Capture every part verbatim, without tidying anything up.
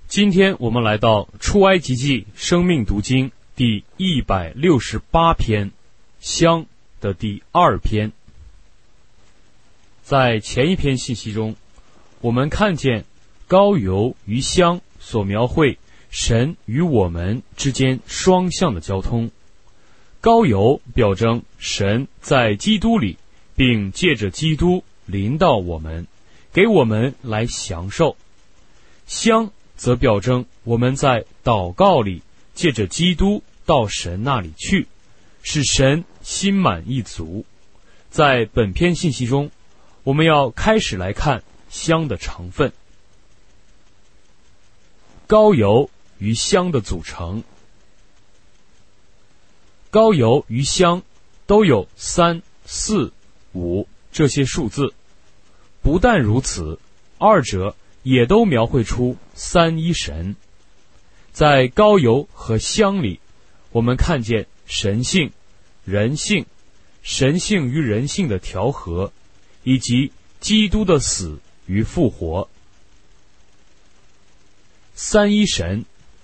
今天我们来到出埃及记生命读经第一百六十八篇，香的第二篇。在前一篇信息中，我们看见膏油与香所描绘神与我们之间双向的交通。膏油表征神在基督里，并借着基督临到我们，给我们来享受。香则表征我们在祷告里借着基督到神那里去，使神心满意足。在本篇信息中，我们要开始来看香的成分。膏油与香的组成。膏油与香都有三、四、五这些数字。不但如此，二者也都描绘出三一神。在膏油和香里，我们看见神性、人性、神性与人性的调和，以及基督的死与复活。三一神。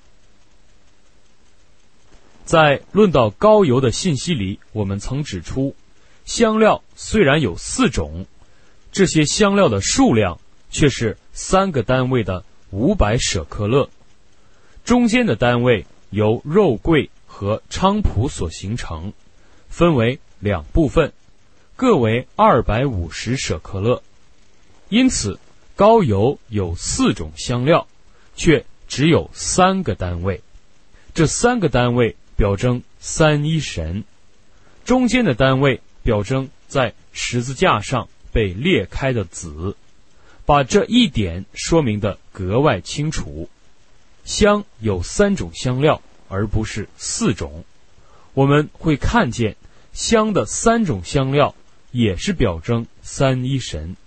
在论到膏油的信息里，我们曾指出，香料虽然有四种，这些香料的数量却是三个单位的五百舍克勒，中间的单位由肉桂和菖蒲所形成，分为两部分，各为二百五十舍克勒。因此，膏油有四种香料，却只有三个单位。这三个单位表征三一神，中间的单位表征在十字架上被裂开的子，把这一点说明得格外清楚。香有三种香料，而不是四种。我们会看见香的三种香料也是表征三一神。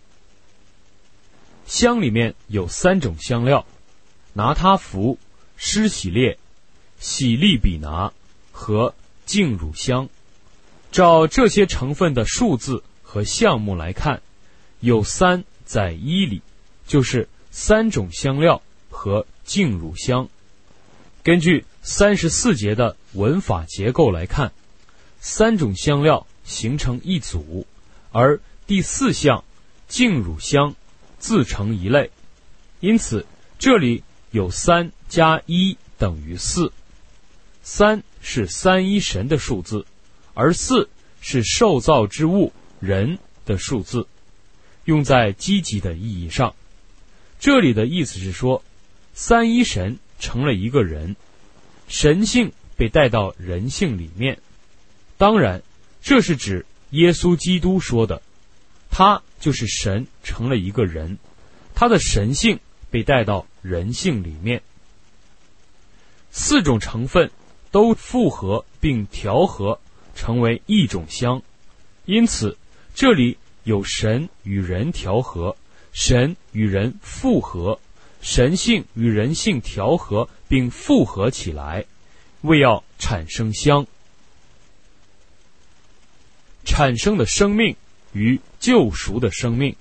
香里面有三种香料：拿他弗、施洗列、喜利比拿和净乳香。照这些成分的数字和项目来看，有三在一里，就是三种香料和净乳香。根据三十四节的文法结构来看，三种香料形成一组，而第四项净乳香自成一类。因此这里有三加一等于四。三是三一神的数字，而四是受造之物人的数字，用在积极的意义上。这里的意思是说，三一神成了一个人，神性被带到人性里面。当然，这是指耶稣基督说的，他就是神成了一个人，他的神性被带到人性里面。四种成分都复合并调和成为一种香，因此这里有神与人调和，神与人复合，神性与人性调和并复合起来，为要产生香。产生的生命与救赎的生命。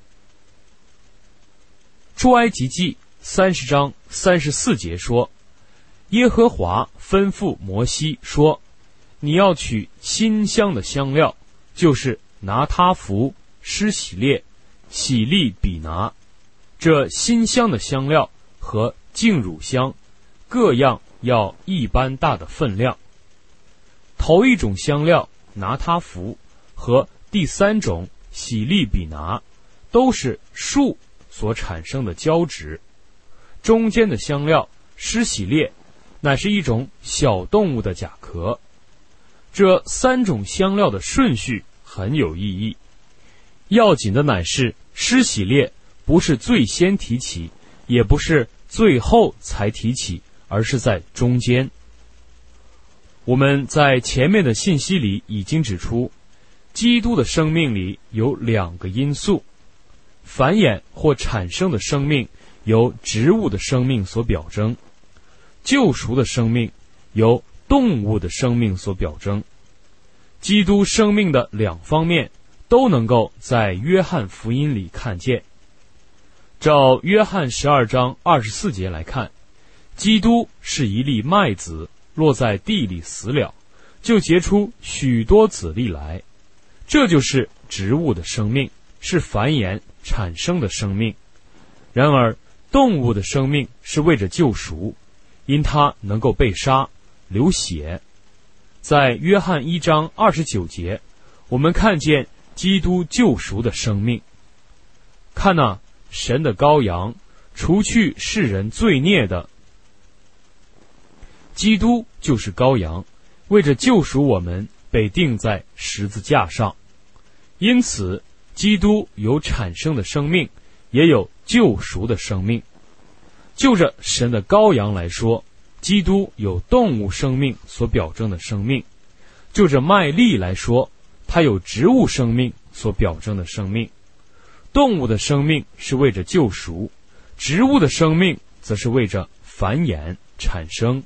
出埃及记三十章三十四节说，耶和华吩咐摩西说，你要取馨香的香料，就是拿他弗、施洗列、喜利比拿。这馨香的香料和净乳香各样要一般大的分量。头一种香料拿他弗和第三种喜利比拿都是树所产生的胶质，中间的香料施洗列乃是一种小动物的甲壳。这三种香料的顺序很有意义，要紧的乃是施洗列不是最先提起，也不是最后才提起，而是在中间。我们在前面的信息里已经指出，基督的生命里有两个因素，繁衍或产生的生命由植物的生命所表征，救赎的生命由动物的生命所表征。基督生命的两方面都能够在约翰福音里看见。 照约翰十二章二十四节来看，基督是一粒麦子，落在地里死了，就结出许多子粒来。这就是植物的生命，是繁衍产生的生命。然而动物的生命是为着救赎，因它能够被杀流血。在约翰一章二十九节，我们看见基督救赎的生命。看哪，神的羔羊，除去世人罪孽的。基督就是羔羊，为着救赎我们，被钉在十字架上。因此，基督有产生的生命，也有救赎的生命。就着神的羔羊来说，基督有动物生命所表征的生命；就着麦粒来说，它有植物生命所表征的生命。动物的生命是为着救赎，植物的生命则是为着繁衍产生。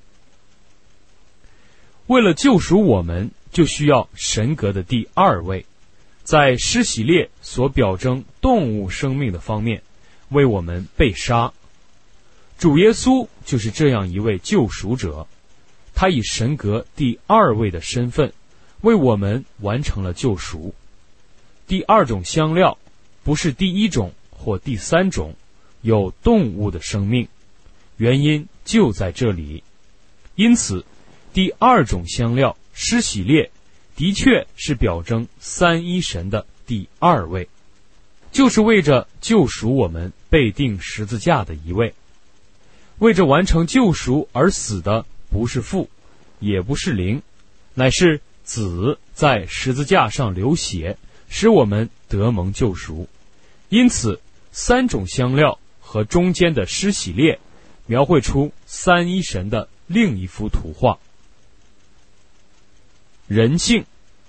为了救赎我们，就需要神格的第二位，在施洗列所表征动物生命的方面，为我们被杀。主耶稣就是这样一位救赎者，他以神格第二位的身份，为我们完成了救赎。第二种香料不是第一种或第三种有动物的生命，原因就在这里。因此，第二种香料施洗列的确是表征三一神的第二位，就是为着救赎我们被钉十字架的一位。为着完成救赎而死的不是父，也不是灵，乃是子在十字架上流血，使我们得蒙救赎。因此，三种香料和中间的施洗列描绘出三一神的另一幅图画。人性，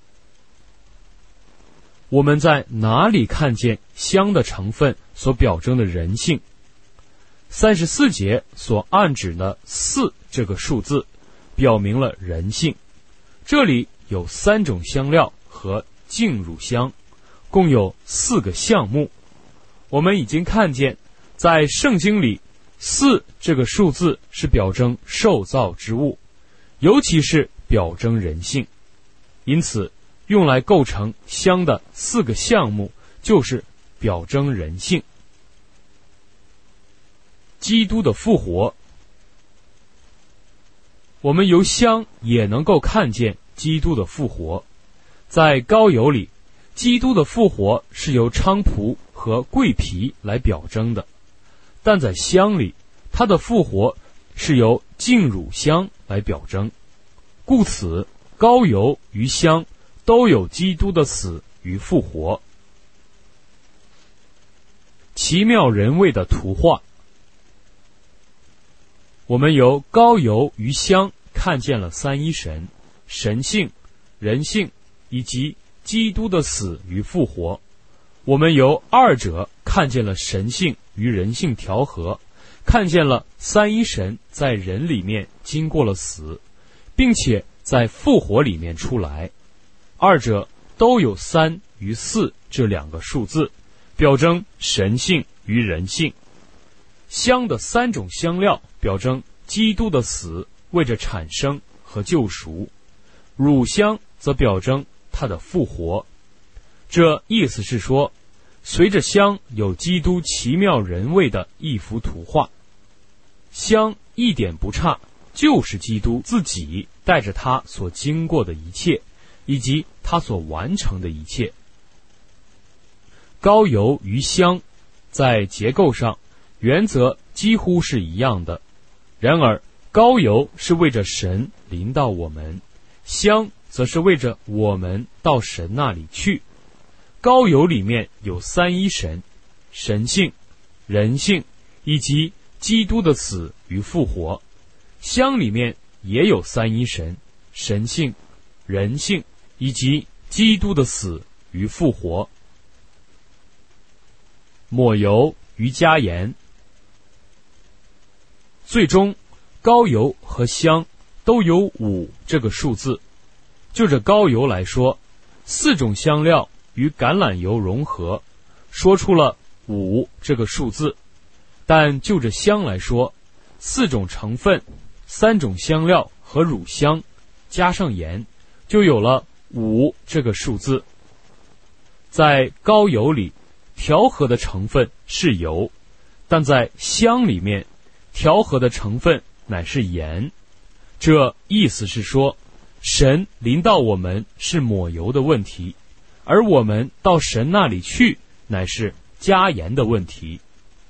我们在哪里看见香的成分所表征的人性？三十四节所暗指的四这个数字，表明了人性。这里有三种香料和净乳香，共有四个项目。我们已经看见，在圣经里，四这个数字是表征受造之物，尤其是表征人性。因此，用来构成香的四个项目，就是表征人性。基督的复活，我们由香也能够看见基督的复活。在膏油里，基督的复活是由菖蒲和桂皮来表征的，但在香里，它的复活是由净乳香来表征。故此，膏油与香都有基督的死与复活。奇妙人味的图画，我们由膏油与香看见了三一神、神性、人性以及基督的死与复活。我们由二者看见了神性与人性调和，看见了三一神在人里面经过了死，并且在复活里面出来。二者都有三与四这两个数字，表征神性与人性。香的三种香料表征基督的死为着产生和救赎，乳香则表征他的复活。这意思是说，随着香有基督奇妙人味的一幅图画。香一点不差，就是基督自己带着他所经过的一切，以及他所完成的一切。膏油与香在结构上原则几乎是一样的，然而膏油是为着神临到我们，香则是为着我们到神那里去。膏油里面有三一神、神性、人性以及基督的死与复活，香里面也有三一神、神性、人性以及基督的死与复活。抹油与加盐，最终膏油和香都有五这个数字。就着膏油来说，四种香料与橄榄油融合，说出了五这个数字， 但就着香来说，四种成分、三种香料和乳香，加上盐，就有了五这个数字。在膏油里，调和的成分是油，但在香里面，调和的成分乃是盐。这意思是说，神临到我们是抹油的问题，而我们到神那里去，乃是加盐的问题。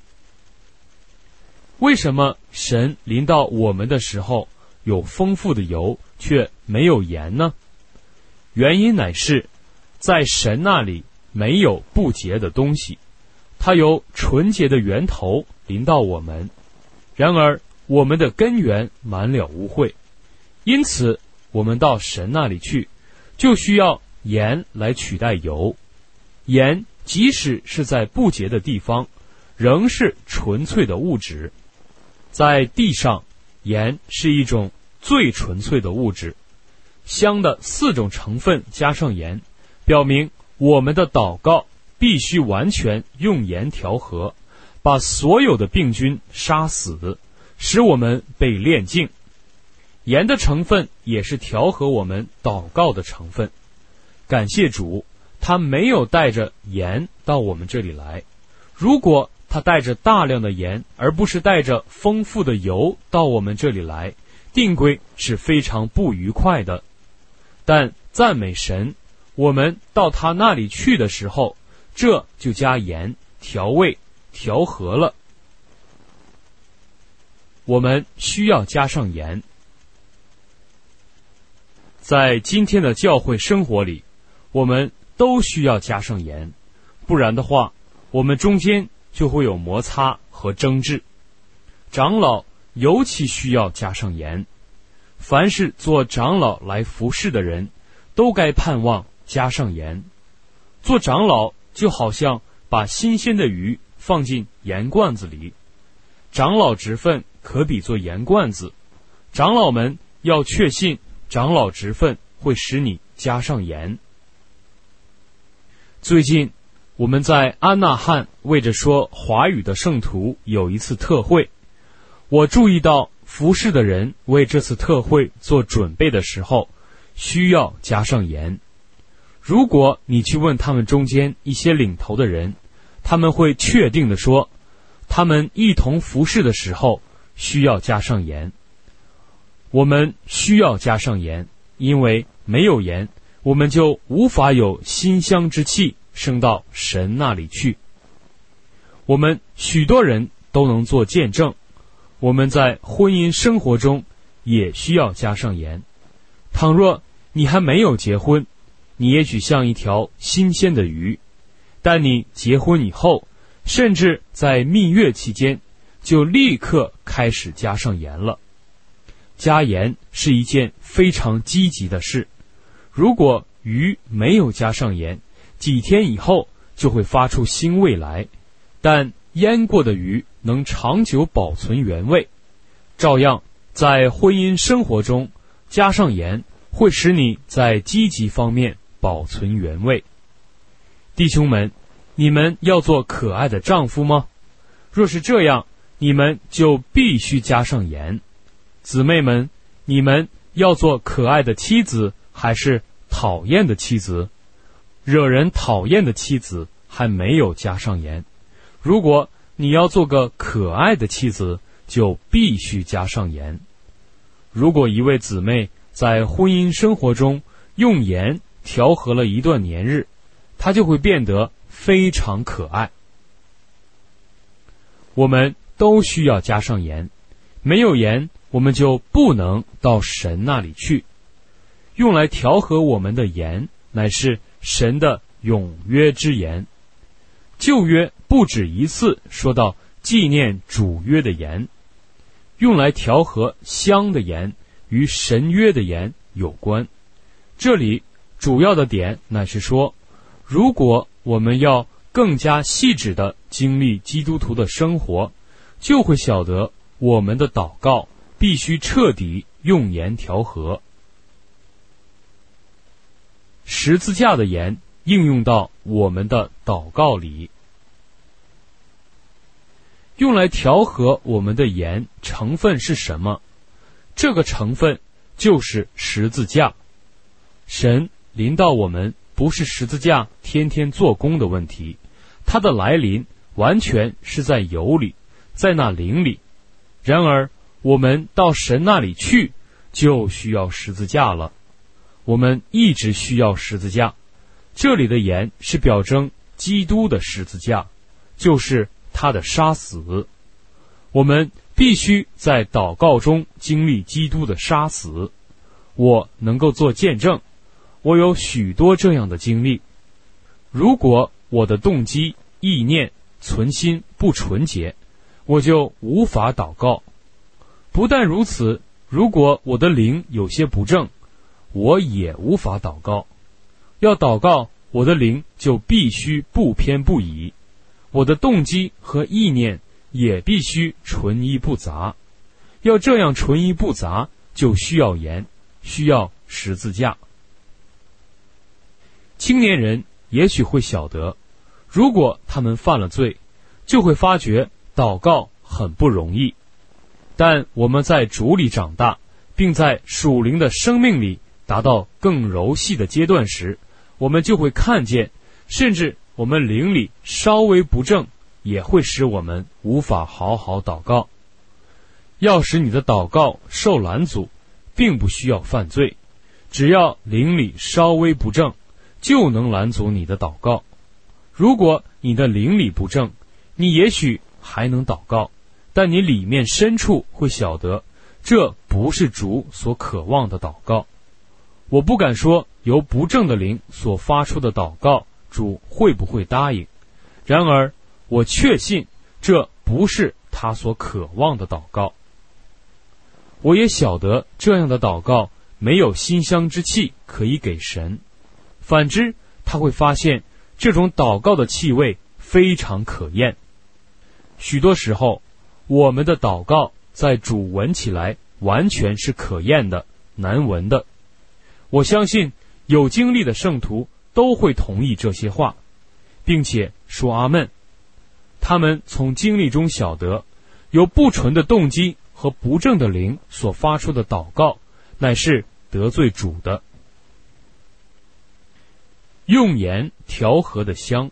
为什么神临到我们的时候有丰富的油，却没有盐呢？原因乃是，在神那里没有不洁的东西，它由纯洁的源头临到我们。然而我们的根源满了污秽，因此我们到神那里去，就需要盐来取代油。盐即使是在不洁的地方，仍是纯粹的物质。在地上，盐是一种最纯粹的物质。香的四种成分加上盐，表明我们的祷告必须完全用盐调和，把所有的病菌杀死，使我们被炼净。盐的成分也是调和我们祷告的成分。感谢主，他没有带着盐到我们这里来。如果他带着大量的盐，而不是带着丰富的油到我们这里来，定规是非常不愉快的。但赞美神，我们到他那里去的时候，这就加盐调味调和了。我们需要加上盐。在今天的教会生活里，我们都需要加上盐，不然的话，我们中间就会有摩擦和争执。长老尤其需要加上盐。凡是做长老来服侍的人，都该盼望加上盐。做长老就好像把新鲜的鱼放进盐罐子里。长老职分可比作盐罐子。长老们要确信长老职分会使你加上盐。最近我们在安纳汉为着说华语的圣徒有一次特会，我注意到服侍的人为这次特会做准备的时候，需要加上盐。如果你去问他们中间一些领头的人，他们会确定地说，他们一同服侍的时候需要加上盐。我们需要加上盐，因为没有盐，我们就无法有馨香之气升到神那里去。我们许多人都能做见证，我们在婚姻生活中也需要加上盐。倘若你还没有结婚，你也许像一条新鲜的鱼，但你结婚以后，甚至在蜜月期间，就立刻开始加上盐了。加盐是一件非常积极的事。如果鱼没有加上盐，几天以后就会发出腥味来，但腌过的鱼能长久保存原味。照样，在婚姻生活中，加上盐会使你在积极方面保存原味。弟兄们，你们要做可爱的丈夫吗？若是这样，你们就必须加上盐。姊妹们，你们要做可爱的妻子，还是讨厌的妻子？惹人讨厌的妻子还没有加上盐。如果你要做个可爱的妻子，就必须加上盐。如果一位姊妹在婚姻生活中用盐调和了一段年日，她就会变得非常可爱。我们都需要加上盐，没有盐，我们就不能到神那里去。用来调和我们的盐，乃是神的永约之言。旧约不止一次说到纪念主约的盐，用来调和香的盐与神约的盐有关。这里主要的点乃是说，如果我们要更加细致地经历基督徒的生活，就会晓得我们的祷告必须彻底用盐调和。十字架的盐应用到我们的祷告里。 用来调和我们的盐成分是什么？这个成分就是十字架。神临到我们不是十字架天天做工的问题，它的来临完全是在油里，在那灵里。然而我们到神那里去就需要十字架了，我们一直需要十字架。这里的盐是表征基督的十字架，就是他的杀死。我们必须在祷告中经历基督的杀死。我能够做见证，我有许多这样的经历。如果我的动机、意念、存心不纯洁，我就无法祷告。不但如此，如果我的灵有些不正，我也无法祷告。要祷告，我的灵就必须不偏不倚，我的动机和意念也必须纯一不杂。要这样纯一不杂，就需要盐，需要十字架。青年人也许会晓得，如果他们犯了罪，就会发觉祷告很不容易。但我们在主里长大，并在属灵的生命里达到更柔细的阶段时，我们就会看见，甚至我们灵里稍微不正，也会使我们无法好好祷告。要使你的祷告受拦阻，并不需要犯罪，只要灵里稍微不正，就能拦阻你的祷告。如果你的灵里不正，你也许还能祷告，但你里面深处会晓得，这不是主所渴望的祷告。我不敢说由不正的灵所发出的祷告，主会不会答应？然而，我确信这不是他所渴望的祷告。我也晓得这样的祷告没有馨香之气可以给神，反之，他会发现这种祷告的气味非常可厌。许多时候，我们的祷告在主闻起来完全是可厌的、难闻的。我相信有经历的圣徒都会同意这些话，并且说阿们。他们从经历中晓得，有不纯的动机和不正的灵所发出的祷告，乃是得罪主的。用盐调和的香。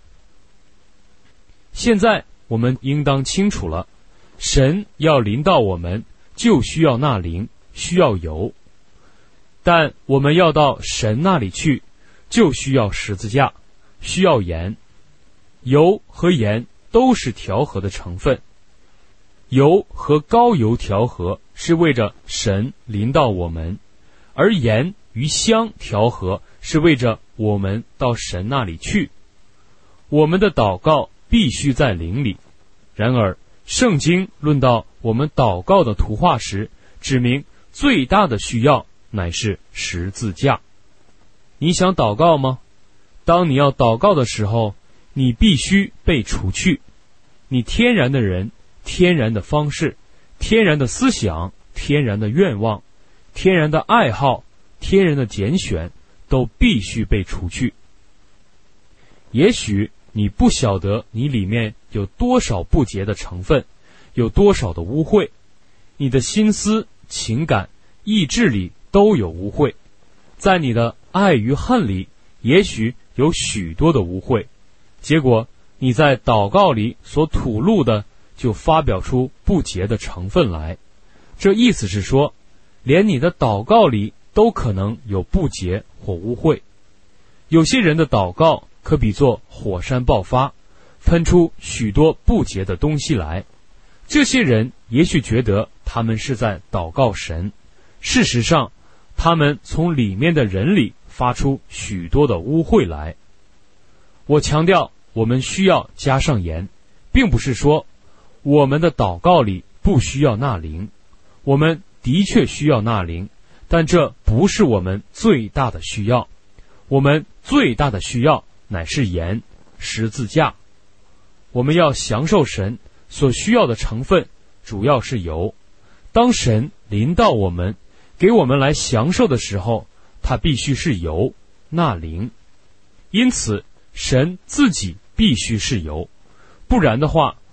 现在我们应当清楚了，神要临到我们，就需要那灵，需要油。但我们要到神那里去，就需要十字架，需要盐。油和盐都是调和的成分。油和高油调和是为着神临到我们，而盐与香调和是为着我们到神那里去。我们的祷告必须在灵里。然而，圣经论到我们祷告的图画时，指明最大的需要乃是十字架。你想祷告吗？当你要祷告的时候，你必须被除去。你天然的人、天然的方式、天然的思想、天然的愿望、天然的爱好、天然的拣选，都必须被除去。也许你不晓得你里面有多少不洁的成分，有多少的污秽，你的心思、情感、意志里都有污秽，在你的爱与恨里，也许有许多的污秽。结果你在祷告里所吐露的，就发表出不洁的成分来。这意思是说，连你的祷告里都可能有不洁或污秽。有些人的祷告可比作火山爆发，喷出许多不洁的东西来。这些人也许觉得他们是在祷告神，事实上，他们从里面的人里发出许多的污秽来。我强调，我们需要加上盐，并不是说我们的祷告里不需要纳灵。我们的确需要纳灵，但这不是我们最大的需要。我们最大的需要乃是盐、十字架。我们要享受神所需要的成分，主要是油。当神临到我们，给我们来享受的时候，它必须是油、纳灵。因此，神自己必须是油，不然的话，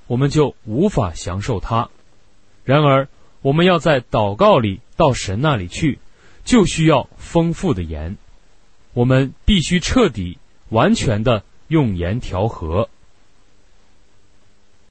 我们就无法享受它。然而，我们要在祷告里到神那里去，就需要丰富的盐。我们必须彻底、完全的用盐调和。